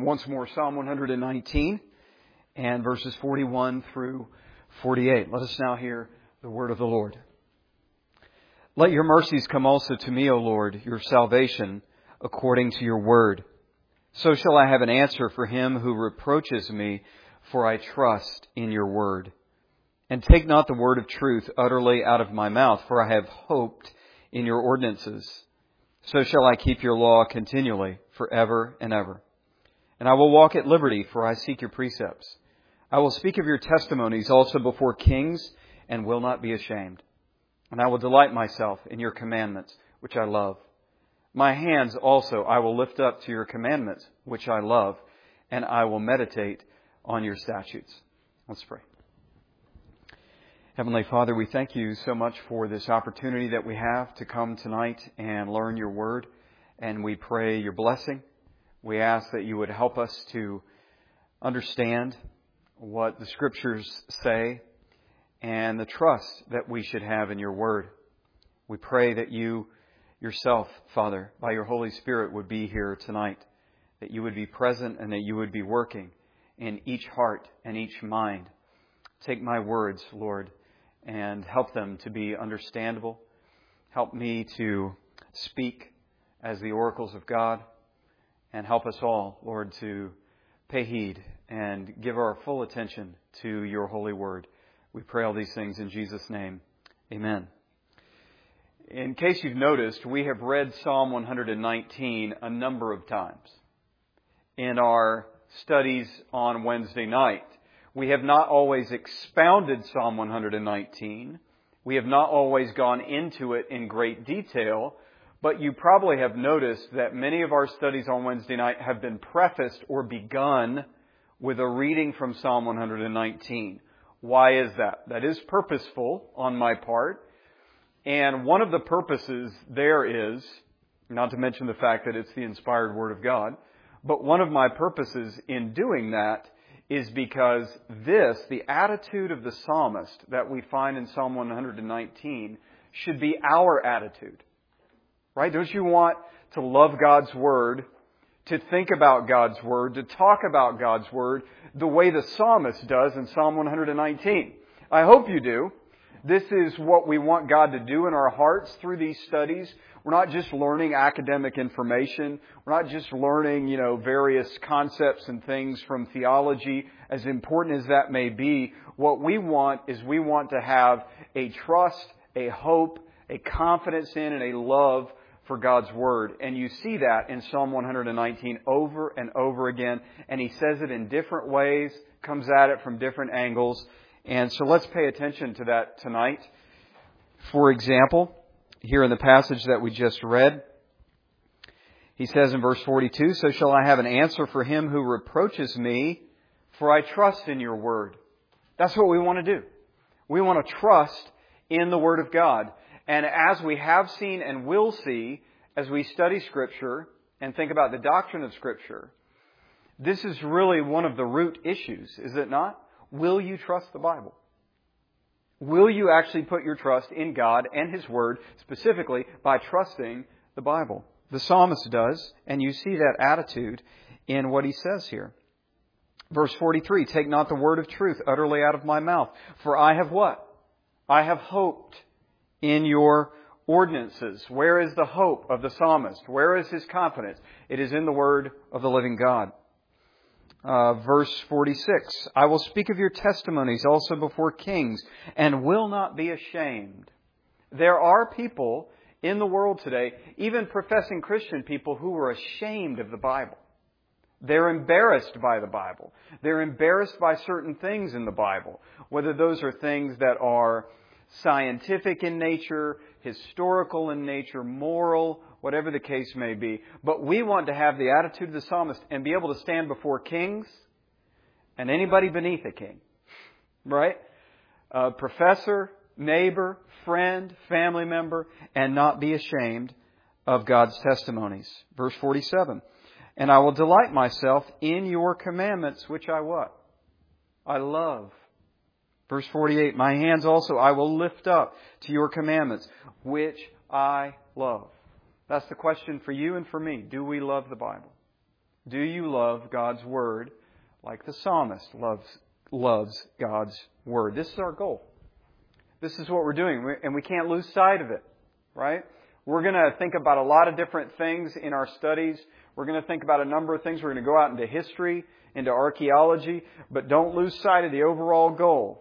once more Psalm 119 and verses 41 through 48. Let us now hear the word of the Lord. Let your mercies come also to me, O Lord, your salvation, according to your word. So shall I have an answer for him who reproaches me, for I trust in your word. And take not the word of truth utterly out of my mouth, for I have hoped in your ordinances. So shall I keep your law continually, forever and ever. And I will walk at liberty, for I seek your precepts. I will speak of your testimonies also before kings, and will not be ashamed. And I will delight myself in your commandments, which I love. My hands also I will lift up to your commandments, which I love, and I will meditate on your statutes. Let's pray. Heavenly Father, we thank you so much for this opportunity that we have to come tonight and learn your word. And we pray your blessing. We ask that you would help us to understand what the Scriptures say and the trust that we should have in your word. We pray that you yourself, Father, by your Holy Spirit would be here tonight, that you would be present and that you would be working in each heart and each mind. Take my words, Lord, and help them to be understandable. Help me to speak as the oracles of God, and help us all, Lord, to pay heed and give our full attention to your holy word. We pray all these things in Jesus' name. Amen. In case you've noticed, we have read Psalm 119 a number of times in our studies on Wednesday night. We have not always expounded Psalm 119. We have not always gone into it in great detail, but you probably have noticed that many of our studies on Wednesday night have been prefaced or begun with a reading from Psalm 119. Why is that? That is purposeful on my part. And one of the purposes there is, not to mention the fact that it's the inspired Word of God, but one of my purposes in doing that is because this, the attitude of the psalmist that we find in Psalm 119, should be our attitude. Right? Don't you want to love God's Word, to think about God's Word, to talk about God's Word the way the psalmist does in Psalm 119? I hope you do. This is what we want God to do in our hearts through these studies. We're not just learning academic information. We're not just learning, various concepts and things from theology, as important as that may be. What we want is we want to have a trust, a hope, a confidence in, and a love for God's Word. And you see that in Psalm 119 over and over again. And he says it in different ways, comes at it from different angles. And so let's pay attention to that tonight. For example, here in the passage that we just read, he says in verse 42, "So shall I have an answer for him who reproaches me, for I trust in your word." That's what we want to do. We want to trust in the Word of God. And as we have seen and will see as we study Scripture and think about the doctrine of Scripture, this is really one of the root issues, is it not? Will you trust the Bible? Will you actually put your trust in God and His Word, specifically by trusting the Bible? The psalmist does, and you see that attitude in what he says here. Verse 43, "Take not the word of truth utterly out of my mouth, for I have" what? "I have hoped in your ordinances." Where is the hope of the psalmist? Where is his confidence? It is in the Word of the living God. Verse 46, "I will speak of your testimonies also before kings, and will not be ashamed." There are people in the world today, even professing Christian people, who are ashamed of the Bible. They're embarrassed by the Bible. They're embarrassed by certain things in the Bible, whether those are things that are scientific in nature, historical in nature, moral, whatever the case may be. But we want to have the attitude of the psalmist and be able to stand before kings and anybody beneath a king. Right? Professor, neighbor, friend, family member, and not be ashamed of God's testimonies. Verse 47, "And I will delight myself in your commandments, which I" what? "I love." Verse 48, "My hands also I will lift up to your commandments, which I love." That's the question for you and for me. Do we love the Bible? Do you love God's Word like the psalmist loves God's Word? This is our goal. This is what we're doing, and we can't lose sight of it, right? We're going to think about a lot of different things in our studies. We're going to think about a number of things. We're going to go out into history, into archaeology, but don't lose sight of the overall goal.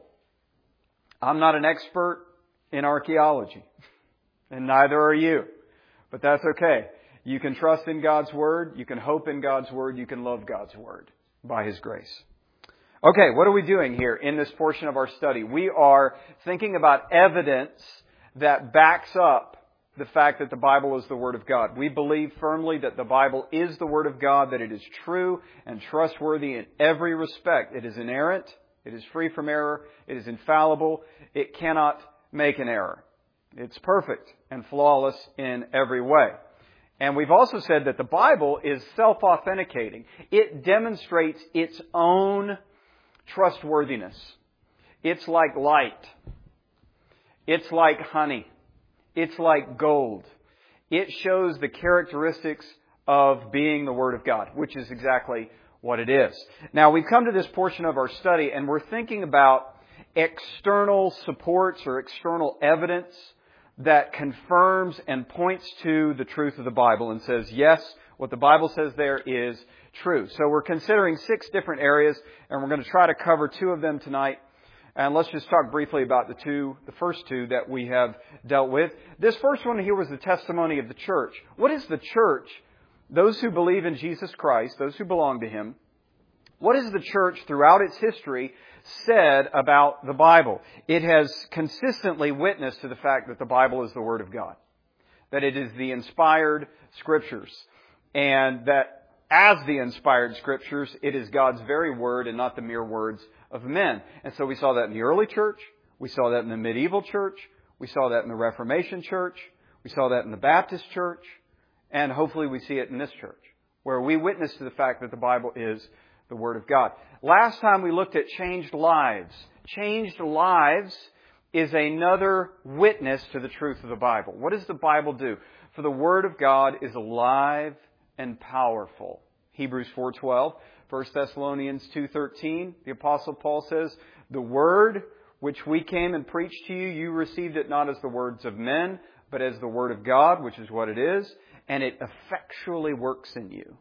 I'm not an expert in archaeology, and neither are you, but that's okay. You can trust in God's Word. You can hope in God's Word. You can love God's Word by His grace. Okay, what are we doing here in this portion of our study? We are thinking about evidence that backs up the fact that the Bible is the Word of God. We believe firmly that the Bible is the Word of God, that it is true and trustworthy in every respect. It is inerrant. It is free from error. It is infallible. It cannot make an error. It's perfect and flawless in every way. And we've also said that the Bible is self-authenticating. It demonstrates its own trustworthiness. It's like light. It's like honey. It's like gold. It shows the characteristics of being the Word of God, which is exactly what it is. Now, we've come to this portion of our study, and we're thinking about external supports or external evidence that confirms and points to the truth of the Bible and says, yes, what the Bible says there is true. So we're considering 6 different areas, and we're going to try to cover 2 of them tonight. And let's just talk briefly about the first two that we have dealt with. This first one here was the testimony of the church. What is the church? Those who believe in Jesus Christ, those who belong to Him. What has the church throughout its history said about the Bible? It has consistently witnessed to the fact that the Bible is the Word of God. That it is the inspired Scriptures. And that as the inspired Scriptures, it is God's very Word and not the mere words of men. And so we saw that in the early church. We saw that in the medieval church. We saw that in the Reformation church. We saw that in the Baptist church. And hopefully we see it in this church, where we witness to the fact that the Bible is the Word of God. Last time we looked at changed lives. Changed lives is another witness to the truth of the Bible. What does the Bible do? For the Word of God is alive and powerful. Hebrews 4:12. 1 Thessalonians 2:13, the Apostle Paul says, the Word which we came and preached to you, you received it not as the words of men, but as the Word of God, which is what it is, and it effectually works in you.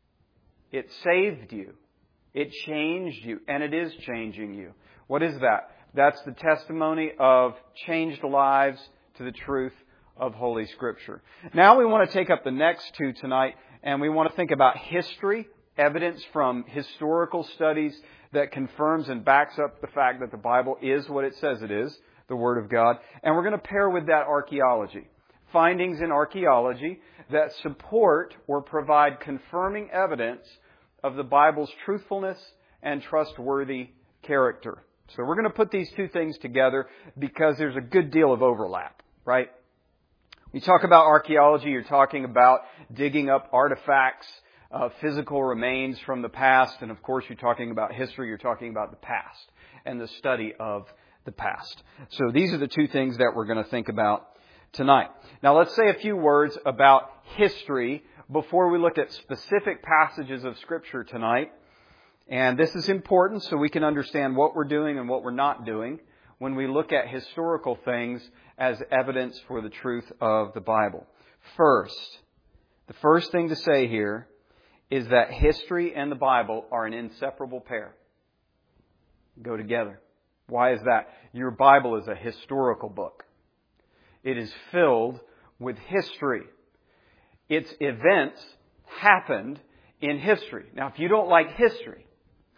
It saved you. It changed you, and it is changing you. What is that? That's the testimony of changed lives to the truth of Holy Scripture. Now we want to take up the next 2 tonight, and we want to think about history, evidence from historical studies that confirms and backs up the fact that the Bible is what it says it is, the Word of God. And we're going to pair with that archaeology. Findings in archaeology that support or provide confirming evidence of the Bible's truthfulness and trustworthy character. So we're going to put these 2 things together because there's a good deal of overlap, right? You talk about archaeology, you're talking about digging up artifacts, physical remains from the past, and of course you're talking about history, you're talking about the past and the study of the past. So these are the 2 things that we're going to think about tonight. Now let's say a few words about history before we look at specific passages of Scripture tonight. And this is important so we can understand what we're doing and what we're not doing when we look at historical things as evidence for the truth of the Bible. First, the first thing to say here is that history and the Bible are an inseparable pair. Go together. Why is that? Your Bible is a historical book. It is filled with history. Its events happened in history. Now, if you don't like history,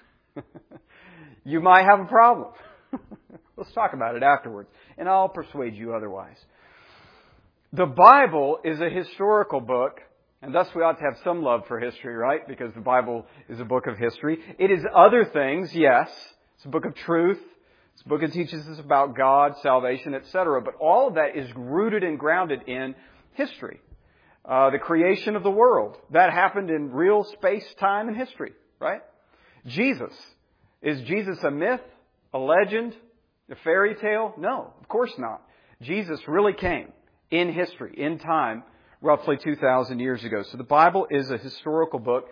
you might have a problem. Let's talk about it afterwards, and I'll persuade you otherwise. The Bible is a historical book, and thus we ought to have some love for history, right? Because the Bible is a book of history. It is other things, yes. It's a book of truth. It's a book that teaches us about God, salvation, etc. But all of that is rooted and grounded in history. The creation of the world. That happened in real space, time, and history, right? Jesus. Is Jesus a myth? A legend? A fairy tale? No, of course not. Jesus really came in history, in time, roughly 2,000 years ago. So the Bible is a historical book,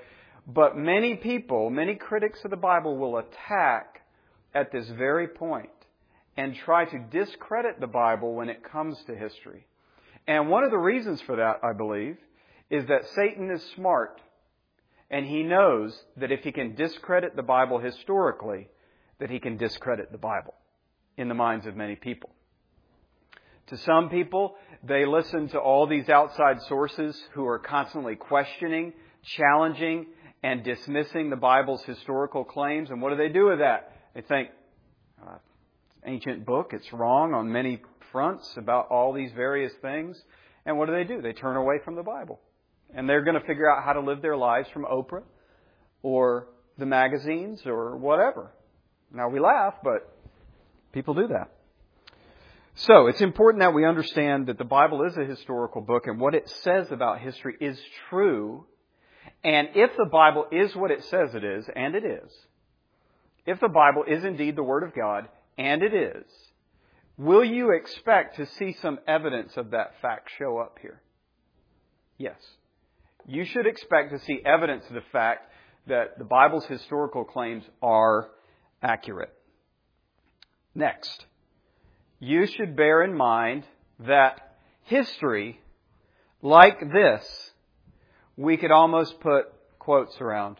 But many people, many critics of the Bible will attack at this very point and try to discredit the Bible when it comes to history. And one of the reasons for that, I believe, is that Satan is smart. And he knows that if he can discredit the Bible historically, that he can discredit the Bible in the minds of many people. To some people, they listen to all these outside sources who are constantly questioning, challenging, and dismissing the Bible's historical claims. And what do they do with that? They think, it's an ancient book, it's wrong on many fronts about all these various things. And what do? They turn away from the Bible. And they're going to figure out how to live their lives from Oprah or the magazines or whatever. Now we laugh, but people do that. So it's important that we understand that the Bible is a historical book and what it says about history is true. And if the Bible is what it says it is, and it is, if the Bible is indeed the Word of God, and it is, will you expect to see some evidence of that fact show up here? Yes. You should expect to see evidence of the fact that the Bible's historical claims are accurate. Next, you should bear in mind that history, like this, we could almost put quotes around.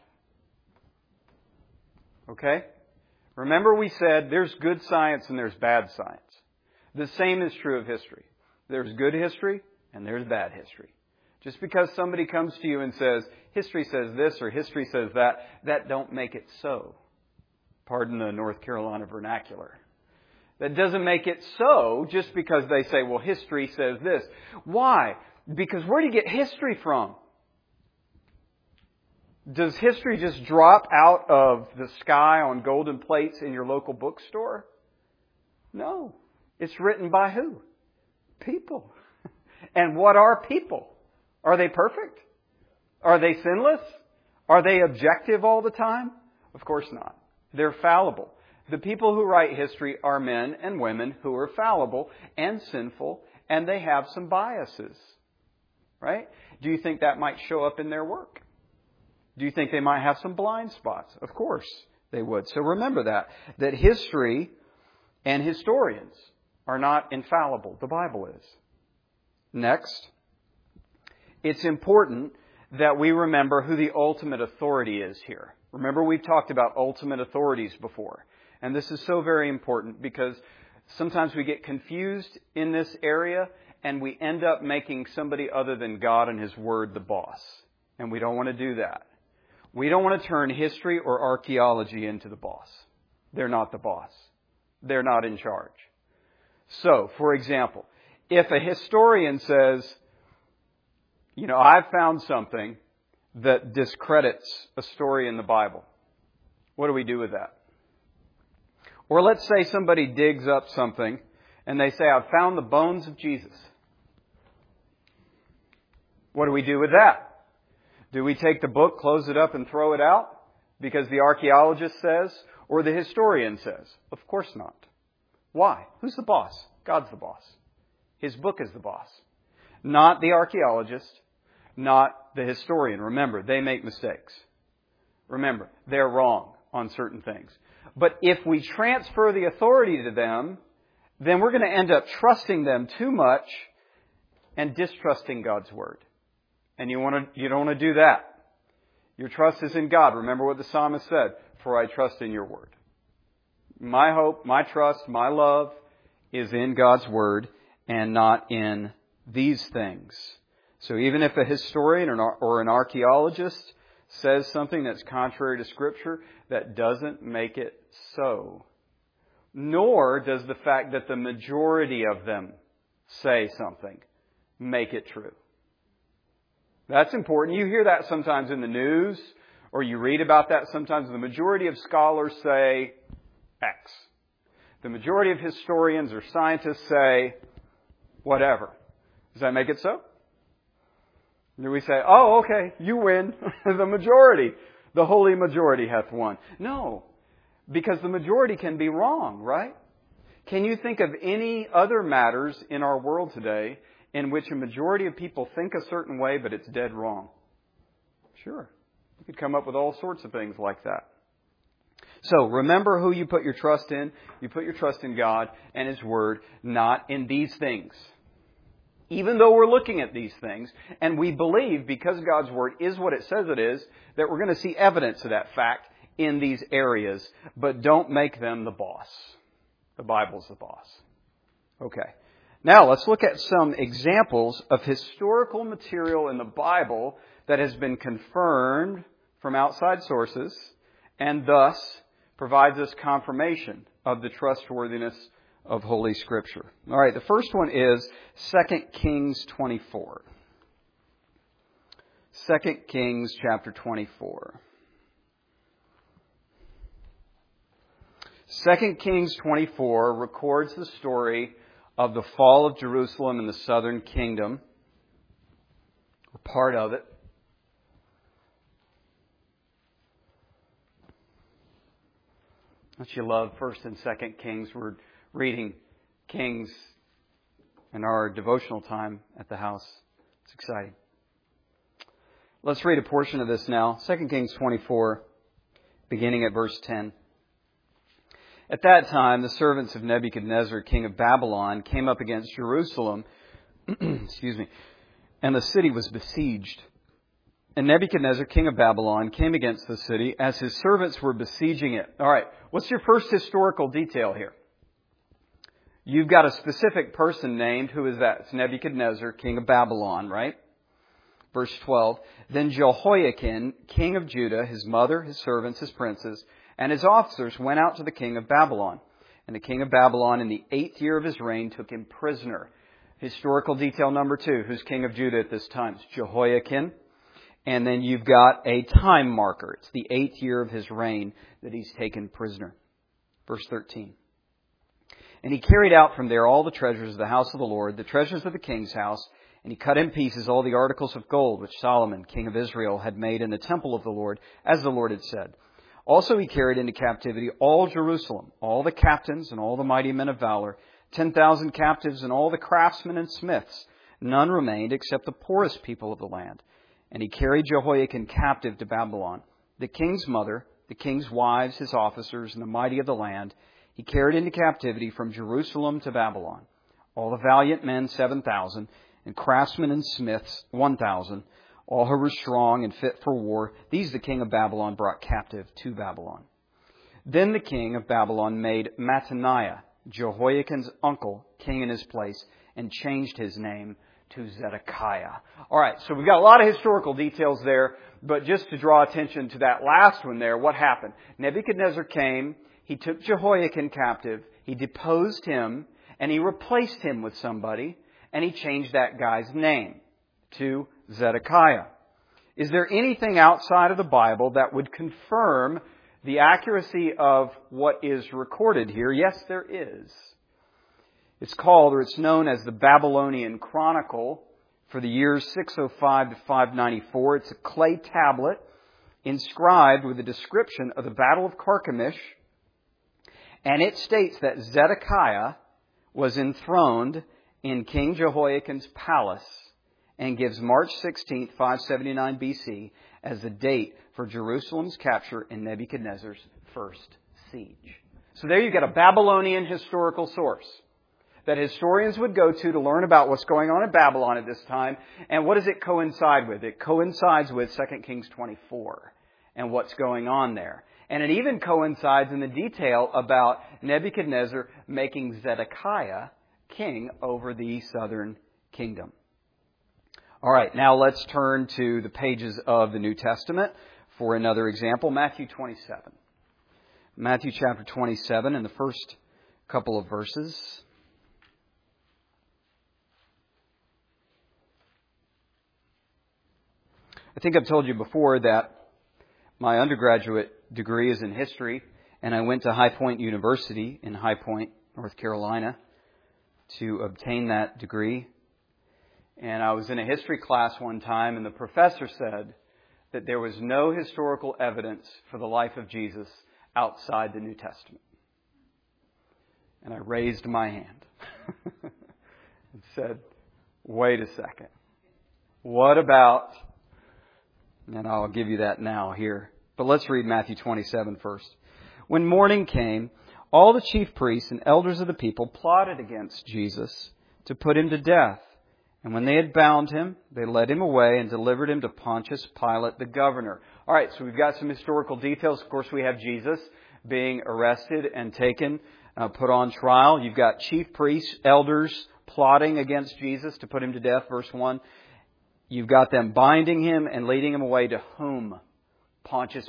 Okay? Remember we said there's good science and there's bad science. The same is true of history. There's good history and there's bad history. Just because somebody comes to you and says, history says this or history says that, that don't make it so. Pardon the North Carolina vernacular. That doesn't make it so just because they say, well, history says this. Why? Because where do you get history from? Does history just drop out of the sky on golden plates in your local bookstore? No. It's written by who? People. And what are people? Are they perfect? Are they sinless? Are they objective all the time? Of course not. They're fallible. The people who write history are men and women who are fallible and sinful, and they have some biases. Right? Do you think that might show up in their work? Do you think they might have some blind spots? Of course they would. So remember that history and historians are not infallible. The Bible is. Next, it's important that we remember who the ultimate authority is here. Remember, we've talked about ultimate authorities before. And this is so very important because sometimes we get confused in this area and we end up making somebody other than God and His Word the boss. And we don't want to do that. We don't want to turn history or archaeology into the boss. They're not the boss. They're not in charge. So, for example, if a historian says, I've found something that discredits a story in the Bible, what do we do with that? Or let's say somebody digs up something and they say, I've found the bones of Jesus. What do we do with that? Do we take the book, close it up, and throw it out because the archaeologist says or the historian says? Of course not. Why? Who's the boss? God's the boss. His book is the boss. Not the archaeologist, not the historian. Remember, they make mistakes. Remember, they're wrong on certain things. But if we transfer the authority to them, then we're going to end up trusting them too much and distrusting God's Word. And you don't want to do that. Your trust is in God. Remember what the psalmist said, for I trust in your Word. My hope, my trust, my love is in God's Word and not in these things. So even if a historian or an archaeologist says something that's contrary to Scripture, that doesn't make it so. Nor does the fact that the majority of them say something make it true. That's important. You hear that sometimes in the news, or you read about that sometimes. The majority of scholars say X. The majority of historians or scientists say whatever. Does that make it so? Do we say, oh, okay, you win. The majority, the holy majority hath won. No, because the majority can be wrong, right? Can you think of any other matters in our world today in which a majority of people think a certain way, but it's dead wrong? Sure. You could come up with all sorts of things like that. So remember who you put your trust in. You put your trust in God and His Word, not in these things. Even though we're looking at these things, and we believe, because God's Word is what it says it is, that we're going to see evidence of that fact in these areas, but don't make them the boss. The Bible's the boss. Okay. Now let's look at some examples of historical material in the Bible that has been confirmed from outside sources and thus provides us confirmation of the trustworthiness of Holy Scripture. All right, the first one is 2 Kings 24. 2 Kings chapter 24. 2 Kings 24 records the story of the fall of Jerusalem in the southern kingdom, or part of it. Don't you love 1st and 2nd Kings? We're reading Kings in our devotional time at the house. It's exciting. Let's read a portion of this now. 2 Kings 24, beginning at verse 10. At that time, the servants of Nebuchadnezzar, king of Babylon, came up against Jerusalem, and the city was besieged. And Nebuchadnezzar, king of Babylon, came against the city as his servants were besieging it. All right, what's your first historical detail here? You've got a specific person named. Who is that? It's Nebuchadnezzar, king of Babylon, right? Verse 12. Then Jehoiakim, king of Judah, his mother, his servants, his princes, and his officers went out to the king of Babylon. And the king of Babylon, in the 8th year of his reign, took him prisoner. Historical detail number 2. Who's king of Judah at this time? It's Jehoiakim. And then you've got a time marker. It's the 8th year of his reign that he's taken prisoner. Verse 13. And he carried out from there all the treasures of the house of the Lord, the treasures of the king's house, and he cut in pieces all the articles of gold which Solomon, king of Israel, had made in the temple of the Lord, as the Lord had said. Also he carried into captivity all Jerusalem, all the captains and all the mighty men of valor, 10,000 captives and all the craftsmen and smiths. None remained except the poorest people of the land. And he carried Jehoiakim captive to Babylon, the king's mother, the king's wives, his officers, and the mighty of the land. He carried into captivity from Jerusalem to Babylon all the valiant men, 7,000, and craftsmen and smiths, 1,000, all who were strong and fit for war. These the king of Babylon brought captive to Babylon. Then the king of Babylon made Mattaniah, Jehoiakim's uncle, king in his place, and changed his name to Zedekiah. All right, so we've got a lot of historical details there, but just to draw attention to that last one there, what happened? Nebuchadnezzar came, he took Jehoiakim captive, he deposed him, and he replaced him with somebody, and he changed that guy's name to Zedekiah. Is there anything outside of the Bible that would confirm the accuracy of what is recorded here? Yes, there is. It's called, or it's known as the Babylonian Chronicle for the years 605 to 594. It's a clay tablet inscribed with a description of the Battle of Carchemish. And it states that Zedekiah was enthroned in King Jehoiakim's palace and gives March 16, 579 BC as the date for Jerusalem's capture in Nebuchadnezzar's first siege. So there you get a Babylonian historical source that historians would go to learn about what's going on in Babylon at this time. And what does it coincide with? It coincides with 2 Kings 24 and what's going on there. And it even coincides in the detail about Nebuchadnezzar making Zedekiah king over the southern kingdom. All right, now let's turn to the pages of the New Testament for another example. Matthew 27. Matthew chapter 27 in the first couple of verses. I think I've told you before that my undergraduate degree is in history, and I went to High Point University in High Point, North Carolina, to obtain that degree. And I was in a history class one time, and the professor said that there was no historical evidence for the life of Jesus outside the New Testament. And I raised my hand and said, wait a second. What about And I'll give you that now here. But let's read Matthew 27 first. When morning came, all the chief priests and elders of the people plotted against Jesus to put him to death. And when they had bound him, they led him away and delivered him to Pontius Pilate, the governor. All right, so we've got some historical details. Of course, we have Jesus being arrested and taken, put on trial. You've got chief priests, elders plotting against Jesus to put him to death, verse 1. You've got them binding him and leading him away to whom? Pontius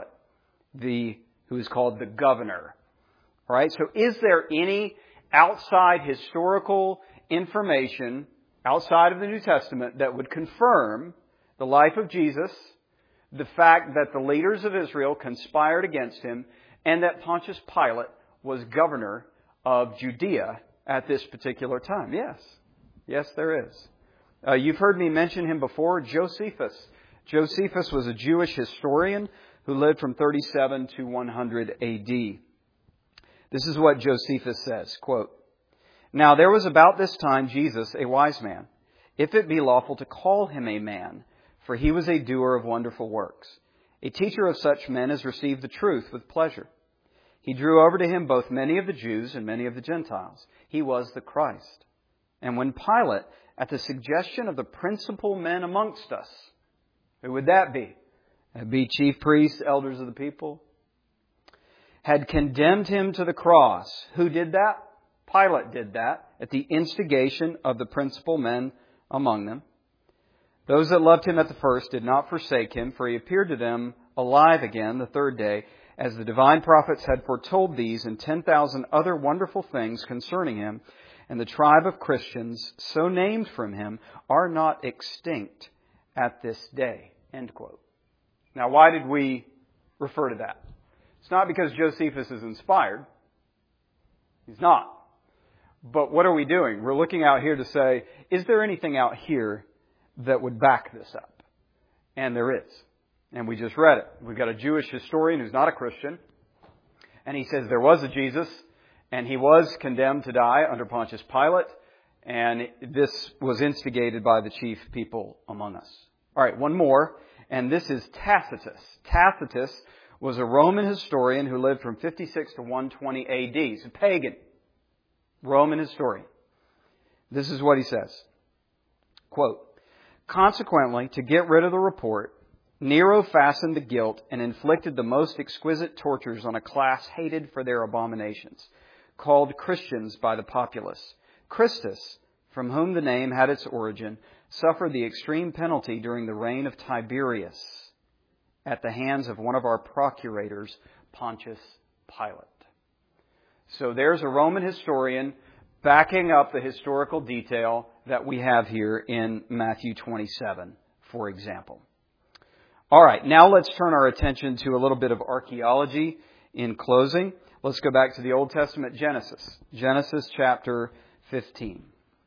Pilate, who is called the governor. All right, so is there any outside historical information outside of the New Testament that would confirm the life of Jesus, the fact that the leaders of Israel conspired against him, and that Pontius Pilate was governor of Judea at this particular time? Yes. Yes, there is. You've heard me mention him before, Josephus. Josephus was a Jewish historian who lived from 37 to 100 A.D. This is what Josephus says, quote, "Now there was about this time Jesus, a wise man, if it be lawful to call him a man, for he was a doer of wonderful works. A teacher of such men has received the truth with pleasure. He drew over to him both many of the Jews and many of the Gentiles. He was the Christ. And when Pilate, at the suggestion of the principal men amongst us," who would that be? That'd be chief priests, elders of the people, "had condemned him to the cross." Who did that? Pilate did that at the instigation of the principal men among them. "Those that loved him at the first did not forsake him, for he appeared to them alive again the third day, as the divine prophets had foretold these and 10,000 other wonderful things concerning him. And the tribe of Christians, so named from him, are not extinct at this day." End quote. Now, why did we refer to that? It's not because Josephus is inspired. He's not. But what are we doing? We're looking out here to say, is there anything out here that would back this up? And there is. And we just read it. We've got a Jewish historian who's not a Christian. And he says there was a Jesus, and he was condemned to die under Pontius Pilate. And this was instigated by the chief people among us. All right, one more. And this is Tacitus. Tacitus was a Roman historian who lived from 56 to 120 A.D. He's a pagan Roman historian. This is what he says. Quote, "Consequently, to get rid of the report, Nero fastened the guilt and inflicted the most exquisite tortures on a class hated for their abominations, called Christians by the populace. Christus, from whom the name had its origin, suffered the extreme penalty during the reign of Tiberius at the hands of one of our procurators, Pontius Pilate." So there's a Roman historian backing up the historical detail that we have here in Matthew 27, for example. All right, now let's turn our attention to a little bit of archaeology in closing. Let's go back to the Old Testament, Genesis. Genesis chapter 15.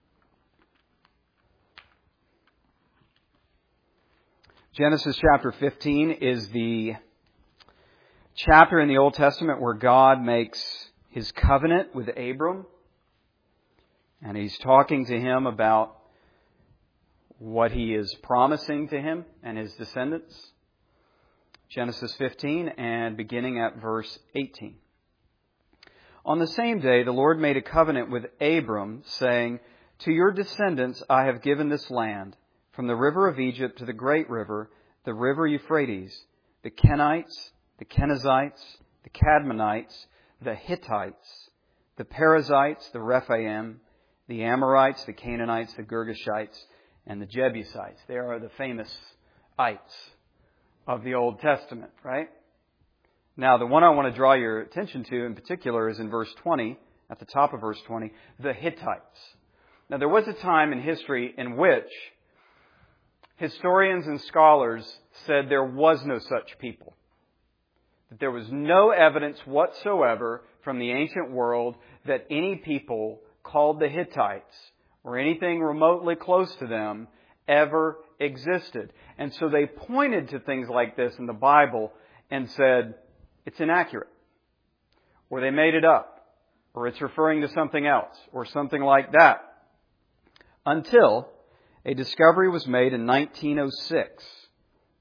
Genesis chapter 15 is the chapter in the Old Testament where God makes His covenant with Abram. And He's talking to him about what He is promising to him and his descendants. Genesis 15 and beginning at verse 18. "On the same day, the Lord made a covenant with Abram, saying, 'To your descendants I have given this land, from the river of Egypt to the great river, the river Euphrates, the Kenites, the Kenizzites, the Cadmonites, the Hittites, the Perizzites, the Rephaim, the Amorites, the Canaanites, the Girgashites, and the Jebusites.'" They are the famous ites of the Old Testament, right? Now, the one I want to draw your attention to in particular is in verse 20, at the top of verse 20, the Hittites. Now, there was a time in history in which historians and scholars said there was no such people. That there was no evidence whatsoever from the ancient world that any people called the Hittites or anything remotely close to them ever existed. And so they pointed to things like this in the Bible and said, it's inaccurate, or they made it up, or it's referring to something else, or something like that. Until a discovery was made in 1906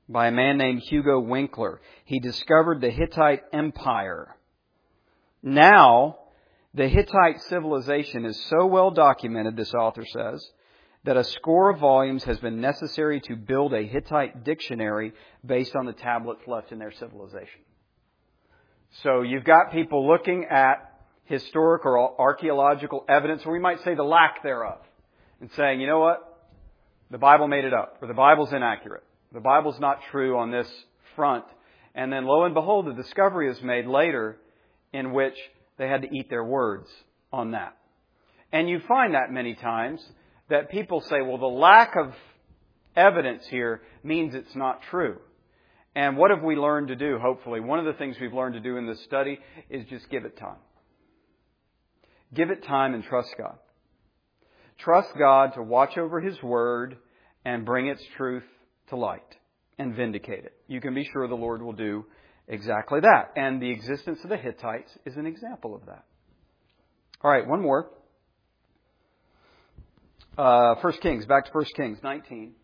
by a man named Hugo Winkler. He discovered the Hittite Empire. Now, the Hittite civilization is so well documented, this author says, that a score of volumes has been necessary to build a Hittite dictionary based on the tablets left in their civilization. So you've got people looking at historic or archaeological evidence, or we might say the lack thereof, and saying, you know what? The Bible made it up, or the Bible's inaccurate. The Bible's not true on this front. And then lo and behold, the discovery is made later in which they had to eat their words on that. And you find that many times that people say, well, the lack of evidence here means it's not true. And what have we learned to do, hopefully? One of the things we've learned to do in this study is just give it time. Give it time and trust God. Trust God to watch over His Word and bring its truth to light and vindicate it. You can be sure the Lord will do exactly that. And the existence of the Hittites is an example of that. All right, one more. 1 Kings, back to 1 Kings 19.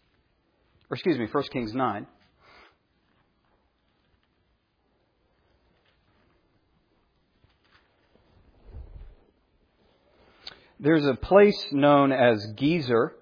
1 Kings 9. There's a place known as Gezer.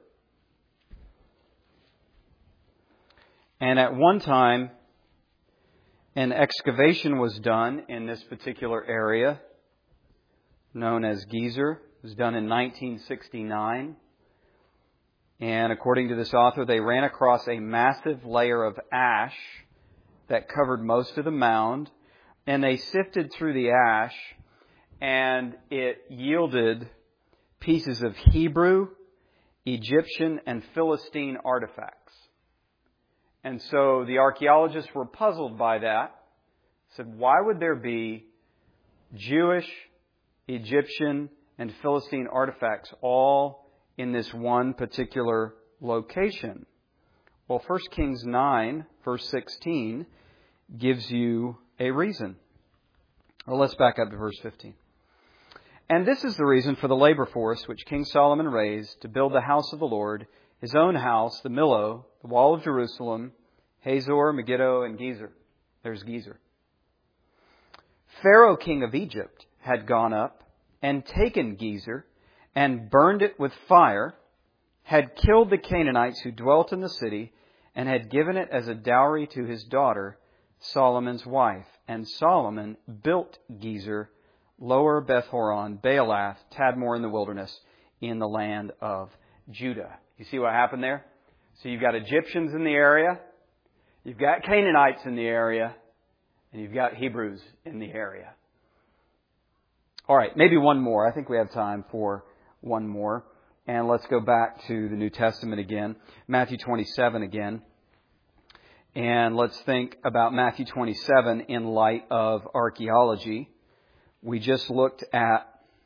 And at one time, an excavation was done in this particular area, known as Gezer. It was done in 1969. And according to this author, they ran across a massive layer of ash that covered most of the mound. And they sifted through the ash, and it yielded pieces of Hebrew, Egyptian, and Philistine artifacts. And so the archaeologists were puzzled by that. Said, why would there be Jewish, Egyptian, and Philistine artifacts all in this one particular location? Well, 1 Kings 9, verse 16, gives you a reason. Well, let's back up to verse 15. And this is the reason for the labor force which King Solomon raised to build the house of the Lord, his own house, the Millo, the wall of Jerusalem, Hazor, Megiddo, and Gezer. There's Gezer. Pharaoh, king of Egypt, had gone up and taken Gezer and burned it with fire, had killed the Canaanites who dwelt in the city, and had given it as a dowry to his daughter, Solomon's wife. And Solomon built Gezer, Lower Beth-horon, Baalath, Tadmor in the wilderness, in the land of Judah. You see what happened there? So you've got Egyptians in the area, you've got Canaanites in the area, and you've got Hebrews in the area. All right, maybe one more. I think we have time for one more. And let's go back to the New Testament again, Matthew 27 again. And let's think about Matthew 27 in light of archaeology. We just looked at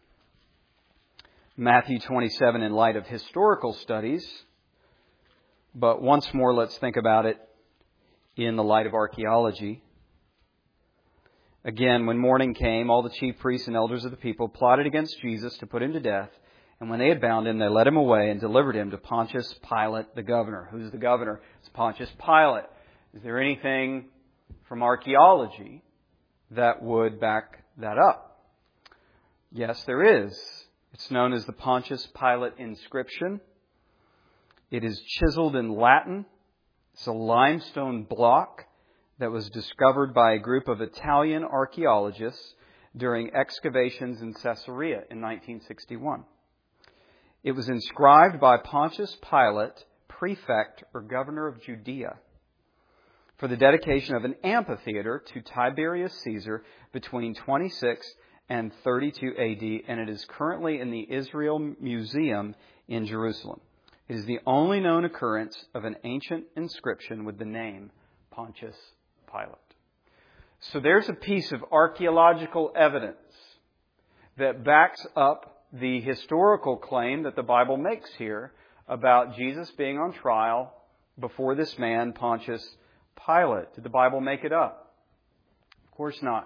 Matthew 27 in light of historical studies. But once more, let's think about it in the light of archaeology. Again, when morning came, all the chief priests and elders of the people plotted against Jesus to put him to death. And when they had bound him, they led him away and delivered him to Pontius Pilate, the governor. Who's the governor? It's Pontius Pilate. Is there anything from archaeology that would back that up? Yes, there is. It's known as the Pontius Pilate inscription. It is chiseled in Latin. It's a limestone block that was discovered by a group of Italian archaeologists during excavations in Caesarea in 1961. It was inscribed by Pontius Pilate, prefect or governor of Judea, for the dedication of an amphitheater to Tiberius Caesar between 26 and 32 AD, and it is currently in the Israel Museum in Jerusalem. It is the only known occurrence of an ancient inscription with the name Pontius Pilate. So there's a piece of archaeological evidence that backs up the historical claim that the Bible makes here about Jesus being on trial before this man, Pontius Pilate. Did the Bible make it up? Of course not.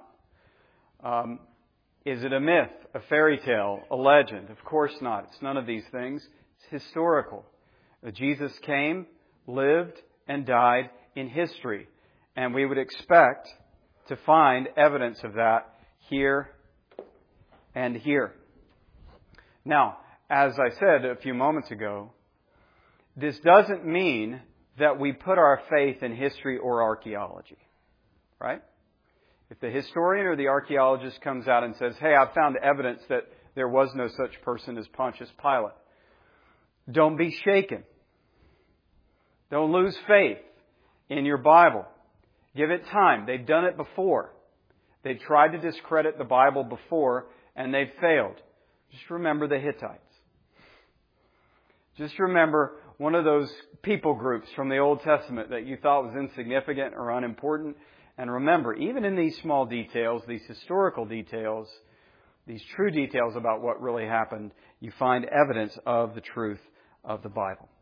Is it a myth, a fairy tale, a legend? Of course not. It's none of these things. It's historical. Jesus came, lived, and died in history. And we would expect to find evidence of that here and here. Now, as I said a few moments ago, this doesn't mean that we put our faith in history or archaeology. Right? If the historian or the archaeologist comes out and says, hey, I've found evidence that there was no such person as Pontius Pilate, don't be shaken. Don't lose faith in your Bible. Give it time. They've done it before. They tried to discredit the Bible before, and they've failed. Just remember the Hittites. Just remember one of those people groups from the Old Testament that you thought was insignificant or unimportant. And remember, even in these small details, these historical details, these true details about what really happened, you find evidence of the truth of the Bible.